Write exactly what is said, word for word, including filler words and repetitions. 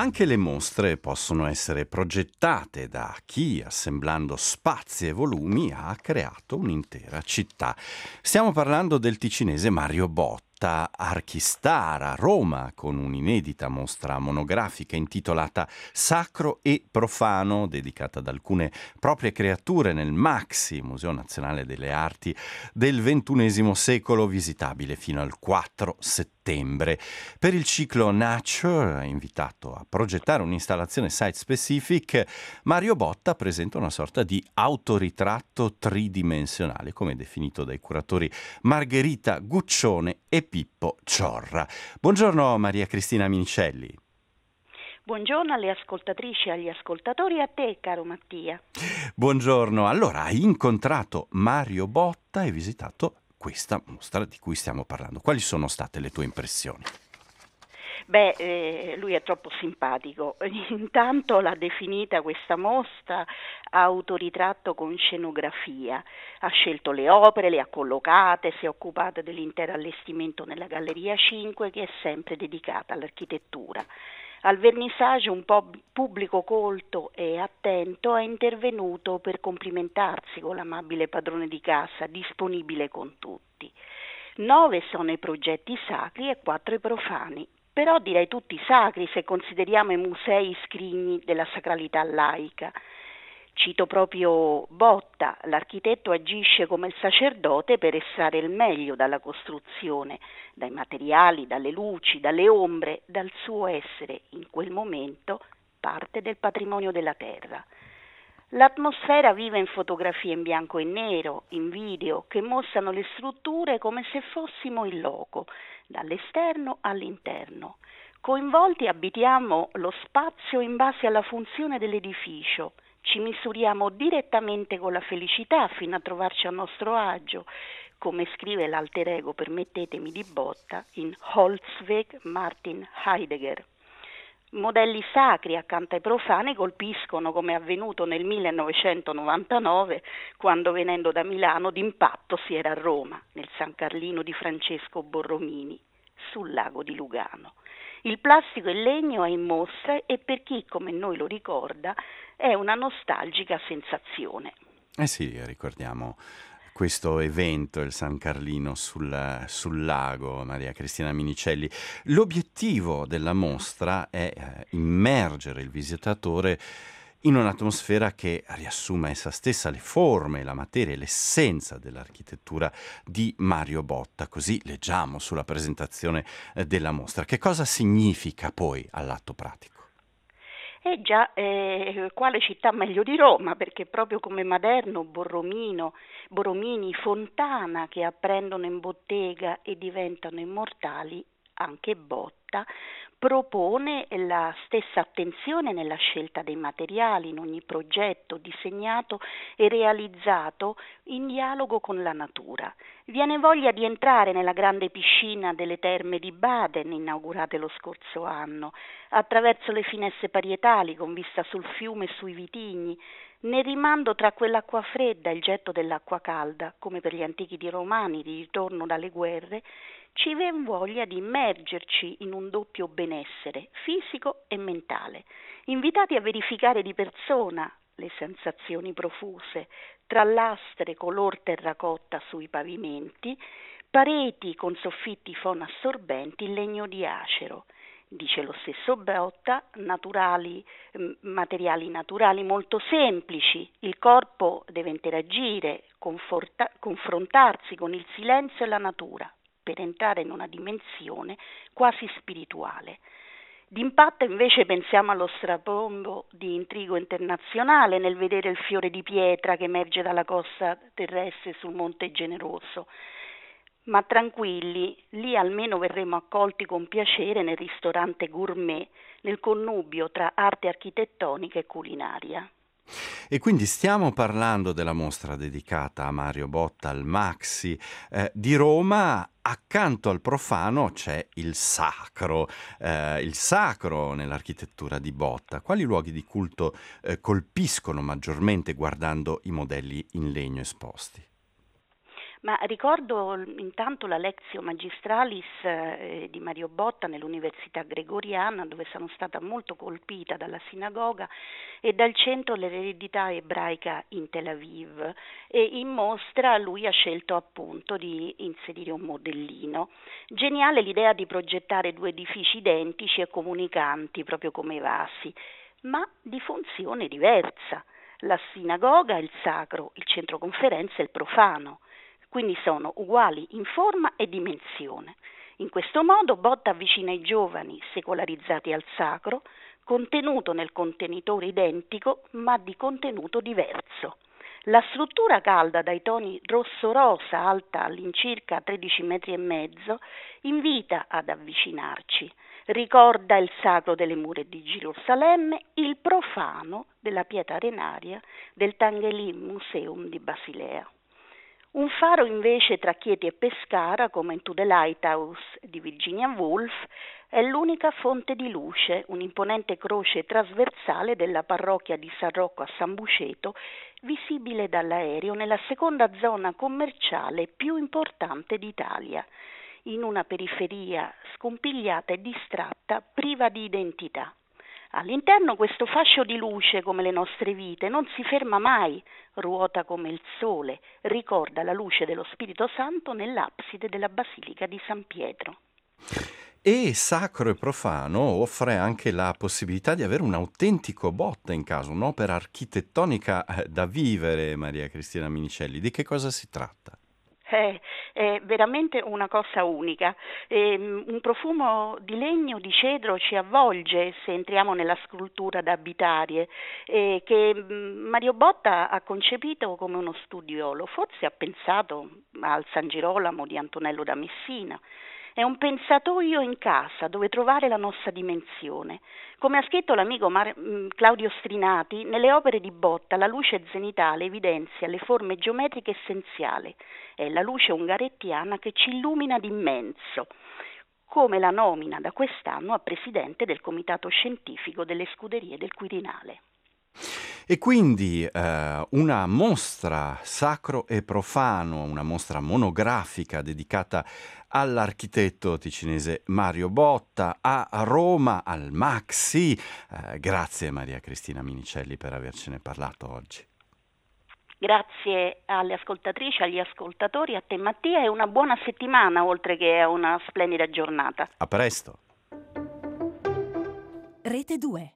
Anche le mostre possono essere progettate da chi, assemblando spazi e volumi, ha creato un'intera città. Stiamo parlando del ticinese Mario Botta, archistar a Roma, con un'inedita mostra monografica intitolata Sacro e Profano, dedicata ad alcune proprie creature nel Maxi, Museo Nazionale delle Arti del ventunesimo secolo, visitabile fino al quattro settembre. Per il ciclo Nature, invitato a progettare un'installazione site-specific, Mario Botta presenta una sorta di autoritratto tridimensionale, come definito dai curatori Margherita Guccione e Pippo Ciorra. Buongiorno Maria Cristina Minicelli. Buongiorno alle ascoltatrici e agli ascoltatori e a te, caro Mattia. Buongiorno. Allora, hai incontrato Mario Botta e visitato questa mostra di cui stiamo parlando. Quali sono state le tue impressioni? Beh, eh, lui è troppo simpatico. Intanto l'ha definita questa mostra autoritratto con scenografia. Ha scelto le opere, le ha collocate, si è occupata dell'intero allestimento nella Galleria cinque, che è sempre dedicata all'architettura. Al vernissage un po' pubblico colto e attento è intervenuto per complimentarsi con l'amabile padrone di casa, disponibile con tutti. Nove sono i progetti sacri e quattro i profani, però direi tutti sacri se consideriamo i musei scrigni della sacralità laica. Cito proprio Botta: l'architetto agisce come il sacerdote per estrarre il meglio dalla costruzione, dai materiali, dalle luci, dalle ombre, dal suo essere in quel momento parte del patrimonio della terra. L'atmosfera vive in fotografie in bianco e nero, in video, che mostrano le strutture come se fossimo in loco, dall'esterno all'interno. Coinvolti abitiamo lo spazio in base alla funzione dell'edificio. Ci misuriamo direttamente con la felicità fino a trovarci a nostro agio, come scrive l'alter ego, permettetemi, di Botta in Holzweg Martin Heidegger. Modelli sacri accanto ai profani colpiscono, come è avvenuto nel millenovecentonovantanove, quando venendo da Milano d'impatto si era a Roma, nel San Carlino di Francesco Borromini, sul lago di Lugano. Il plastico e il legno è in mostra e per chi come noi lo ricorda è una nostalgica sensazione. Eh sì, ricordiamo questo evento, il San Carlino sul, sul lago, Maria Cristina Minicelli. L'obiettivo della mostra è eh, immergere il visitatore in un'atmosfera che riassuma essa stessa le forme, la materia e l'essenza dell'architettura di Mario Botta. Così leggiamo sulla presentazione eh, della mostra. Che cosa significa poi all'atto pratico? Eh già, eh, quale città meglio di Roma, perché proprio come Maderno, Borromino, Borromini, Fontana, che apprendono in bottega e diventano immortali, anche Botta propone la stessa attenzione nella scelta dei materiali in ogni progetto disegnato e realizzato in dialogo con la natura. Viene voglia di entrare nella grande piscina delle terme di Baden, inaugurate lo scorso anno, attraverso le finestre parietali con vista sul fiume e sui vitigni, nel rimando tra quell'acqua fredda e il getto dell'acqua calda, come per gli antichi di romani di ritorno dalle guerre, ci viene voglia di immergerci in un doppio benessere fisico e mentale, invitati a verificare di persona le sensazioni profuse tra lastre color terracotta sui pavimenti, pareti con soffitti fonoassorbenti in legno di acero. Dice lo stesso Botta, naturali, materiali naturali molto semplici, il corpo deve interagire, conforta, confrontarsi con il silenzio e la natura per entrare in una dimensione quasi spirituale. D'impatto invece pensiamo allo strapondo di Intrigo Internazionale nel vedere il fiore di pietra che emerge dalla costa terrestre sul Monte Generoso. Ma tranquilli, lì almeno verremo accolti con piacere nel ristorante gourmet, nel connubio tra arte architettonica e culinaria. E quindi stiamo parlando della mostra dedicata a Mario Botta al Maxi eh, di Roma. Accanto al profano c'è il sacro, eh, il sacro nell'architettura di Botta. Quali luoghi di culto eh, colpiscono maggiormente guardando i modelli in legno esposti? Ma ricordo l- intanto la Lectio Magistralis eh, di Mario Botta nell'Università Gregoriana, dove sono stata molto colpita dalla sinagoga e dal centro dell'eredità ebraica in Tel Aviv. E in mostra lui ha scelto appunto di inserire un modellino. Geniale l'idea di progettare due edifici identici e comunicanti, proprio come i vasi, ma di funzione diversa. La sinagoga è il sacro, il centro conferenza è il profano, quindi sono uguali in forma e dimensione. In questo modo Botta avvicina i giovani secolarizzati al sacro, contenuto nel contenitore identico ma di contenuto diverso. La struttura calda dai toni rosso-rosa, alta all'incirca tredici metri e mezzo, invita ad avvicinarci. Ricorda il sacro delle mura di Gerusalemme, il profano della pietra arenaria del Tangelim Museum di Basilea. Un faro invece tra Chieti e Pescara, come in To the Lighthouse di Virginia Woolf, è l'unica fonte di luce, un'imponente croce trasversale della parrocchia di San Rocco a San Buceto, visibile dall'aereo nella seconda zona commerciale più importante d'Italia, in una periferia scompigliata e distratta, priva di identità. All'interno questo fascio di luce, come le nostre vite, non si ferma mai, ruota come il sole, ricorda la luce dello Spirito Santo nell'abside della Basilica di San Pietro. E Sacro e Profano offre anche la possibilità di avere un autentico Botta in casa, un'opera architettonica eh, da vivere, Maria Cristina Minicelli. Di che cosa si tratta? È, è veramente una cosa unica. Ehm, un profumo di legno, di cedro ci avvolge se entriamo nella scultura da abitarie, eh, che mm, Mario Botta ha concepito come uno studiolo, forse ha pensato al San Girolamo di Antonello da Messina. È un pensatoio in casa dove trovare la nostra dimensione. Come ha scritto l'amico Mar- mh, Claudio Strinati, nelle opere di Botta la luce zenitale evidenzia le forme geometriche essenziali. È la luce ungarettiana che ci illumina d'immenso, come la nomina da quest'anno a presidente del Comitato Scientifico delle Scuderie del Quirinale. E quindi eh, una mostra sacro e profano, una mostra monografica dedicata all'architetto ticinese Mario Botta a Roma, al Maxi. Eh, grazie Maria Cristina Minicelli per avercene parlato oggi. Grazie alle ascoltatrici, agli ascoltatori, a te Mattia e una buona settimana oltre che a una splendida giornata. A presto. Rete due.